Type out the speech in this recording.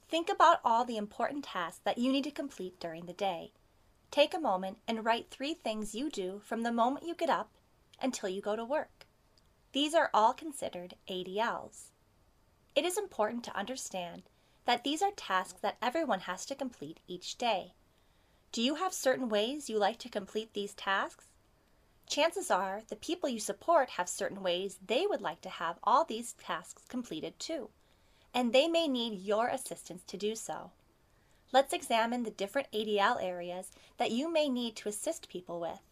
Think about all the important tasks that you need to complete during the day. Take a moment and write 3 things you do from the moment you get up until you go to work. These are all considered ADLs. It is important to understand that these are tasks that everyone has to complete each day. Do you have certain ways you like to complete these tasks? Chances are the people you support have certain ways they would like to have all these tasks completed too, and they may need your assistance to do so. Let's examine the different ADL areas that you may need to assist people with.